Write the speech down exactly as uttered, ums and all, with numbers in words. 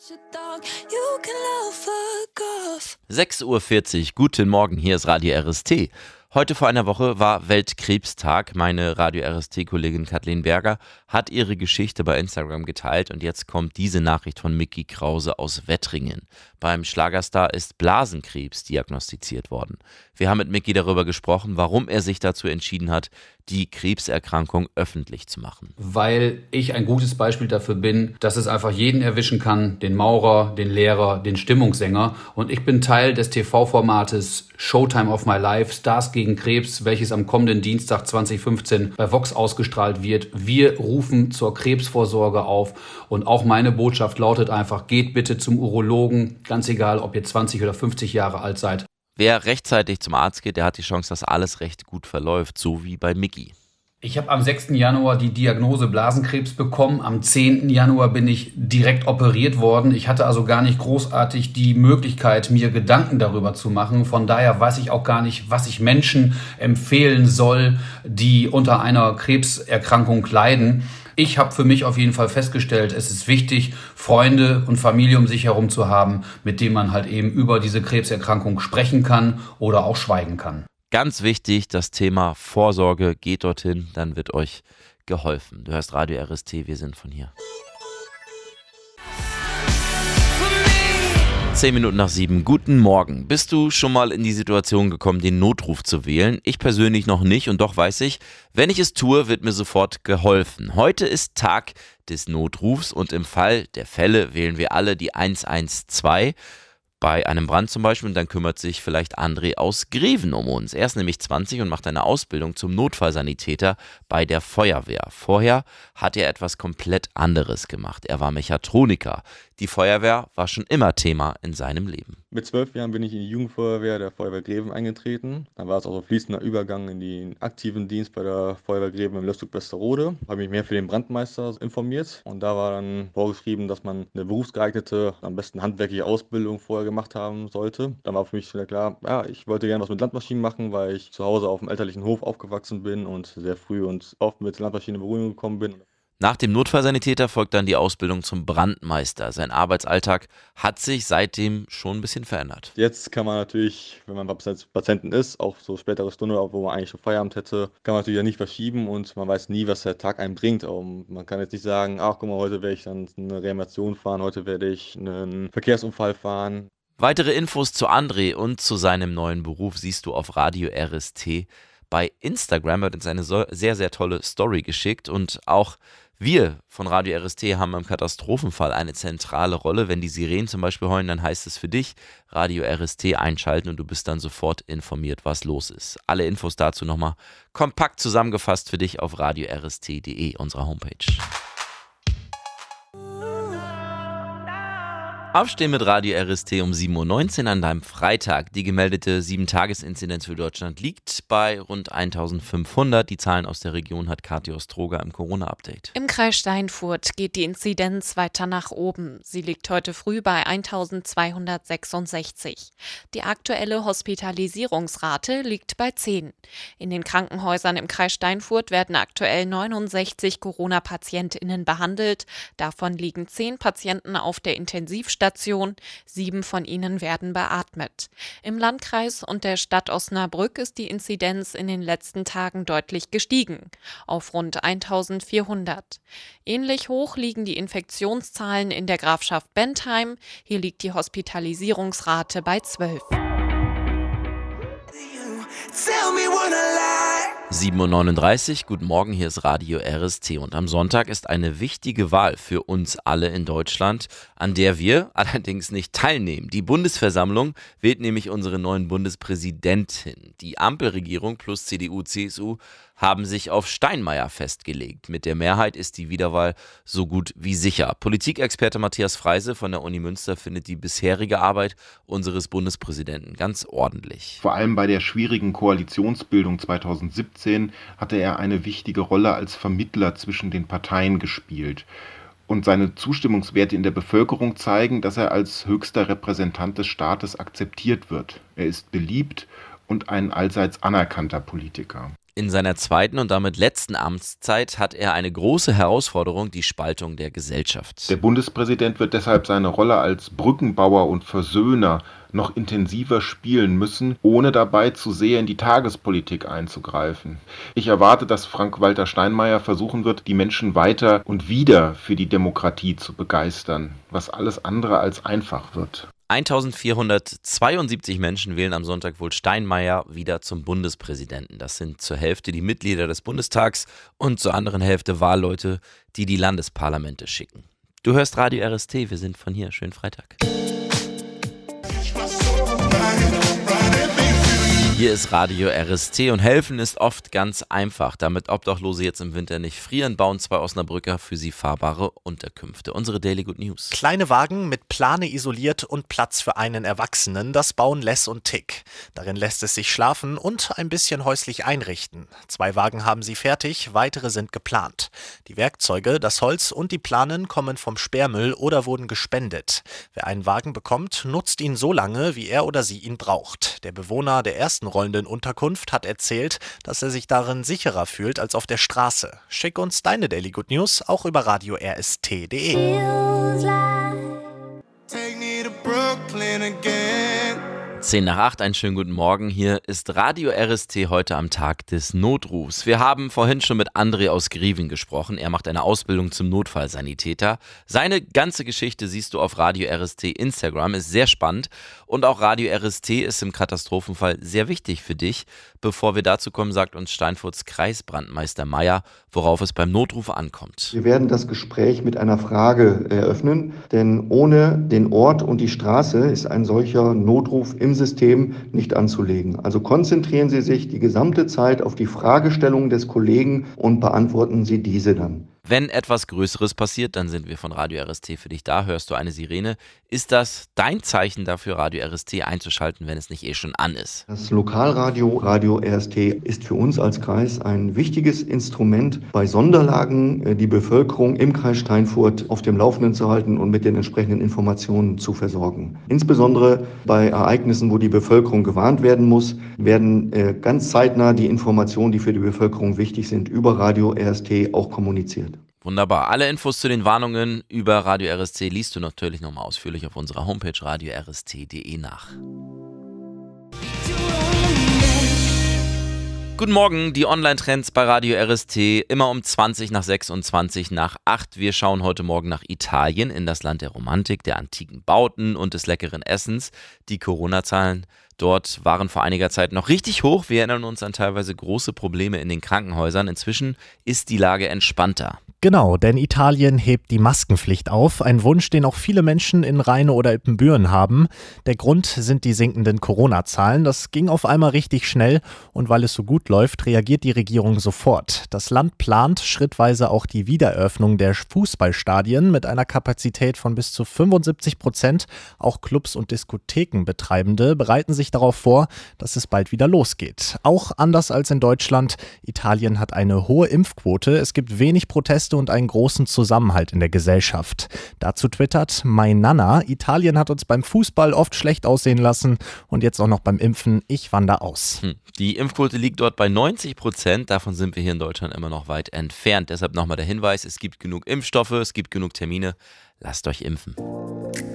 sechs Uhr vierzig, guten Morgen, hier ist Radio R S T. Heute vor einer Woche war Weltkrebstag. Meine Radio R S T-Kollegin Kathleen Berger hat ihre Geschichte bei Instagram geteilt und jetzt kommt diese Nachricht von Micky Krause aus Wettringen. Beim Schlagerstar ist Blasenkrebs diagnostiziert worden. Wir haben mit Micky darüber gesprochen, warum er sich dazu entschieden hat, die Krebserkrankung öffentlich zu machen. Weil ich ein gutes Beispiel dafür bin, dass es einfach jeden erwischen kann, den Maurer, den Lehrer, den Stimmungssänger. Und ich bin Teil des T V-Formates Showtime of My Life, Stars gegen Krebs, welches am kommenden Dienstag zwanzig fünfzehn bei Vox ausgestrahlt wird. Wir rufen zur Krebsvorsorge auf und auch meine Botschaft lautet einfach, geht bitte zum Urologen, ganz egal, ob ihr zwanzig oder fünfzig Jahre alt seid. Wer rechtzeitig zum Arzt geht, der hat die Chance, dass alles recht gut verläuft, so wie bei Micky. Ich habe am sechsten Januar die Diagnose Blasenkrebs bekommen. Am zehnten Januar bin ich direkt operiert worden. Ich hatte also gar nicht großartig die Möglichkeit, mir Gedanken darüber zu machen. Von daher weiß ich auch gar nicht, was ich Menschen empfehlen soll, die unter einer Krebserkrankung leiden. Ich habe für mich auf jeden Fall festgestellt, es ist wichtig, Freunde und Familie um sich herum zu haben, mit denen man halt eben über diese Krebserkrankung sprechen kann oder auch schweigen kann. Ganz wichtig, das Thema Vorsorge, geht dorthin, dann wird euch geholfen. Du hörst Radio R S T, wir sind von hier. Zehn Minuten nach sieben. Guten Morgen. Bist du schon mal in die Situation gekommen, den Notruf zu wählen? Ich persönlich noch nicht und doch weiß ich, wenn ich es tue, wird mir sofort geholfen. Heute ist Tag des Notrufs und im Fall der Fälle wählen wir alle die eins eins zwei. Bei einem Brand zum Beispiel, und dann kümmert sich vielleicht André aus Greven um uns. Er ist nämlich zwanzig und macht eine Ausbildung zum Notfallsanitäter bei der Feuerwehr. Vorher hat er etwas komplett anderes gemacht. Er war Mechatroniker. Die Feuerwehr war schon immer Thema in seinem Leben. Mit zwölf Jahren bin ich in die Jugendfeuerwehr der Feuerwehr Greven eingetreten. Dann war es auch ein fließender Übergang in den aktiven Dienst bei der Feuerwehr Greven im Lößdruck Westerode. Habe mich mehr für den Brandmeister informiert und da war dann vorgeschrieben, dass man eine berufsgeeignete, am besten handwerkliche Ausbildung vorher gemacht haben sollte. Dann war für mich schnell klar, ja, ich wollte gerne was mit Landmaschinen machen, weil ich zu Hause auf dem elterlichen Hof aufgewachsen bin und sehr früh und oft mit Landmaschinen in Berührung gekommen bin. Nach dem Notfallsanitäter folgt dann die Ausbildung zum Brandmeister. Sein Arbeitsalltag hat sich seitdem schon ein bisschen verändert. Jetzt kann man natürlich, wenn man Patienten ist, auch so spätere Stunde, wo man eigentlich schon Feierabend hätte, kann man natürlich ja nicht verschieben und man weiß nie, was der Tag einem bringt. Und man kann jetzt nicht sagen, ach guck mal, heute werde ich dann eine Reanimation fahren, heute werde ich einen Verkehrsunfall fahren. Weitere Infos zu André und zu seinem neuen Beruf siehst du auf Radio R S T. Bei Instagram wird uns eine sehr, sehr tolle Story geschickt und auch wir von Radio R S T haben im Katastrophenfall eine zentrale Rolle. Wenn die Sirenen zum Beispiel heulen, dann heißt es für dich, Radio R S T einschalten und du bist dann sofort informiert, was los ist. Alle Infos dazu nochmal kompakt zusammengefasst für dich auf radio r s t punkt d e, unserer Homepage. Aufstehen mit Radio R S T um sieben Uhr neunzehn an deinem Freitag. Die gemeldete sieben Tages Inzidenz für Deutschland liegt bei rund eintausendfünfhundert. Die Zahlen aus der Region hat Kathi Ostroga im Corona-Update. Im Kreis Steinfurt geht die Inzidenz weiter nach oben. Sie liegt heute früh bei eintausendzweihundertsechsundsechzig. Die aktuelle Hospitalisierungsrate liegt bei zehn. In den Krankenhäusern im Kreis Steinfurt werden aktuell neunundsechzig Corona-PatientInnen behandelt. Davon liegen zehn Patienten auf der Intensivstation. Sieben von ihnen werden beatmet. Im Landkreis und der Stadt Osnabrück ist die Inzidenz in den letzten Tagen deutlich gestiegen, auf rund eintausendvierhundert. Ähnlich hoch liegen die Infektionszahlen in der Grafschaft Bentheim. Hier liegt die Hospitalisierungsrate bei zwölf. sieben Uhr neununddreißig, guten Morgen, hier ist Radio R S T und am Sonntag ist eine wichtige Wahl für uns alle in Deutschland, an der wir allerdings nicht teilnehmen. Die Bundesversammlung wählt nämlich unsere neuen Bundespräsidentin. Die Ampelregierung plus C D U, C S U haben sich auf Steinmeier festgelegt. Mit der Mehrheit ist die Wiederwahl so gut wie sicher. Politikexperte Matthias Freise von der Uni Münster findet die bisherige Arbeit unseres Bundespräsidenten ganz ordentlich. Vor allem bei der schwierigen Koalitionsbildung zweitausendsiebzehn hatte er eine wichtige Rolle als Vermittler zwischen den Parteien gespielt. Und seine Zustimmungswerte in der Bevölkerung zeigen, dass er als höchster Repräsentant des Staates akzeptiert wird. Er ist beliebt und ein allseits anerkannter Politiker. In seiner zweiten und damit letzten Amtszeit hat er eine große Herausforderung, die Spaltung der Gesellschaft. Der Bundespräsident wird deshalb seine Rolle als Brückenbauer und Versöhner noch intensiver spielen müssen, ohne dabei zu sehr in die Tagespolitik einzugreifen. Ich erwarte, dass Frank-Walter Steinmeier versuchen wird, die Menschen weiter und wieder für die Demokratie zu begeistern, was alles andere als einfach wird. eintausendvierhundertzweiundsiebzig Menschen wählen am Sonntag wohl Steinmeier wieder zum Bundespräsidenten. Das sind zur Hälfte die Mitglieder des Bundestags und zur anderen Hälfte Wahlleute, die die Landesparlamente schicken. Du hörst Radio R S T, wir sind von hier. Schönen Freitag. Hier ist Radio R S T und helfen ist oft ganz einfach. Damit Obdachlose jetzt im Winter nicht frieren, bauen zwei Osnabrücker für sie fahrbare Unterkünfte. Unsere Daily Good News. Kleine Wagen mit Plane isoliert und Platz für einen Erwachsenen, das bauen Les und Tick. Darin lässt es sich schlafen und ein bisschen häuslich einrichten. Zwei Wagen haben sie fertig, weitere sind geplant. Die Werkzeuge, das Holz und die Planen kommen vom Sperrmüll oder wurden gespendet. Wer einen Wagen bekommt, nutzt ihn so lange, wie er oder sie ihn braucht. Der Bewohner der ersten rollenden Unterkunft hat erzählt, dass er sich darin sicherer fühlt als auf der Straße. Schick uns deine Daily Good News auch über radio r s t punkt d e. zehn nach acht, einen schönen guten Morgen. Hier ist Radio R S T heute am Tag des Notrufs. Wir haben vorhin schon mit André aus Grieven gesprochen. Er macht eine Ausbildung zum Notfallsanitäter. Seine ganze Geschichte siehst du auf Radio R S T Instagram, ist sehr spannend. Und auch Radio R S T ist im Katastrophenfall sehr wichtig für dich. Bevor wir dazu kommen, sagt uns Steinfurts Kreisbrandmeister Meier, worauf es beim Notruf ankommt. Wir werden das Gespräch mit einer Frage eröffnen, denn ohne den Ort und die Straße ist ein solcher Notruf im System nicht anzulegen. Also konzentrieren Sie sich die gesamte Zeit auf die Fragestellung des Kollegen und beantworten Sie diese dann. Wenn etwas Größeres passiert, dann sind wir von Radio R S T für dich da. Hörst du eine Sirene? Ist das dein Zeichen dafür, Radio R S T einzuschalten, wenn es nicht eh schon an ist? Das Lokalradio Radio R S T ist für uns als Kreis ein wichtiges Instrument, bei Sonderlagen die Bevölkerung im Kreis Steinfurt auf dem Laufenden zu halten und mit den entsprechenden Informationen zu versorgen. Insbesondere bei Ereignissen, wo die Bevölkerung gewarnt werden muss, werden äh, ganz zeitnah die Informationen, die für die Bevölkerung wichtig sind, über Radio R S T auch kommuniziert. Wunderbar. Alle Infos zu den Warnungen über Radio R S T liest du natürlich nochmal ausführlich auf unserer Homepage radio r s t punkt d e nach. Guten Morgen, die Online-Trends bei Radio R S T, immer um zwanzig nach sechs und zwanzig nach acht. Wir schauen heute Morgen nach Italien, in das Land der Romantik, der antiken Bauten und des leckeren Essens. Die Corona-Zahlen dort waren vor einiger Zeit noch richtig hoch. Wir erinnern uns an teilweise große Probleme in den Krankenhäusern. Inzwischen ist die Lage entspannter. Genau, denn Italien hebt die Maskenpflicht auf, ein Wunsch, den auch viele Menschen in Rheine oder Ippenbüren haben. Der Grund sind die sinkenden Corona-Zahlen. Das ging auf einmal richtig schnell und weil es so gut läuft, reagiert die Regierung sofort. Das Land plant schrittweise auch die Wiedereröffnung der Fußballstadien mit einer Kapazität von bis zu fünfundsiebzig Prozent. Auch Clubs und Diskothekenbetreibende bereiten sich darauf vor, dass es bald wieder losgeht. Auch anders als in Deutschland, Italien hat eine hohe Impfquote, es gibt wenig Proteste und einen großen Zusammenhalt in der Gesellschaft. Dazu twittert Mein Nana, Italien hat uns beim Fußball oft schlecht aussehen lassen und jetzt auch noch beim Impfen, ich wandere aus. Hm. Die Impfquote liegt dort bei neunzig Prozent, davon sind wir hier in Deutschland immer noch weit entfernt. Deshalb nochmal der Hinweis, es gibt genug Impfstoffe, es gibt genug Termine, lasst euch impfen.